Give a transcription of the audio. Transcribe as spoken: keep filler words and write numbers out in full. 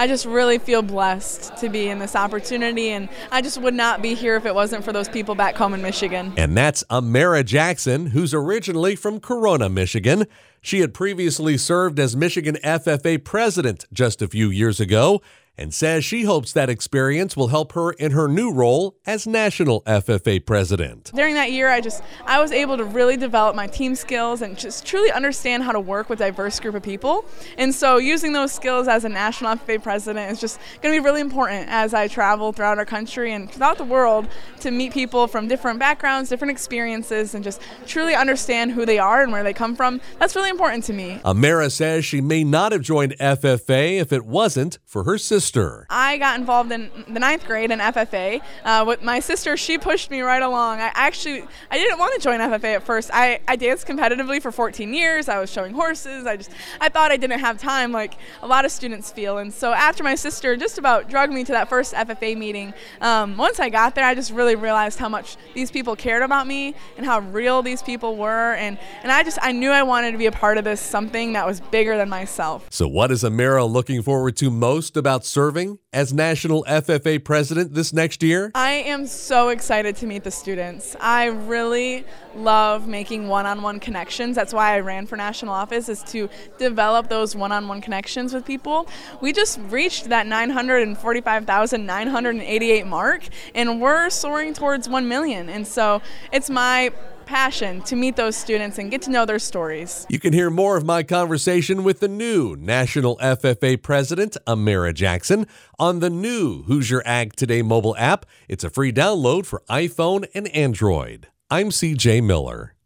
I just really feel blessed to be in this opportunity, and I just would not be here if it wasn't for those people back home in Michigan. And that's Amara Jackson, who's originally from Corona, Michigan. She had previously served as Michigan F F A president just a few years ago, and says she hopes that experience will help her in her new role as National F F A president. During that year, I just I was able to really develop my team skills and just truly understand how to work with a diverse group of people. And so using those skills as a National F F A president is just going to be really important as I travel throughout our country and throughout the world to meet people from different backgrounds, different experiences, and just truly understand who they are and where they come from. That's really important to me. Amara says she may not have joined F F A if it wasn't for her sister. I got involved in the ninth grade in F F A uh, with my sister. She pushed me right along. I actually, I didn't want to join F F A at first. I, I danced competitively for fourteen years. I was showing horses. I just, I thought I didn't have time like a lot of students feel. And so after my sister just about drugged me to that first F F A meeting, um, once I got there, I just really realized how much these people cared about me and how real these people were. And, and I just, I knew I wanted to be a part of this, something that was bigger than myself. So what is Amara looking forward to most about serving as National F F A president this next year? I am so excited to meet the students. I really love making one-on-one connections. That's why I ran for national office, is to develop those one-on-one connections with people. We just reached that nine hundred forty-five thousand nine hundred eighty-eight mark, and we're soaring towards one million. And so it's my passion to meet those students and get to know their stories. You can hear more of my conversation with the new National F F A president, Amara Jackson, on the new Hoosier Ag Today mobile app. It's a free download for iPhone and Android. I'm C J Miller.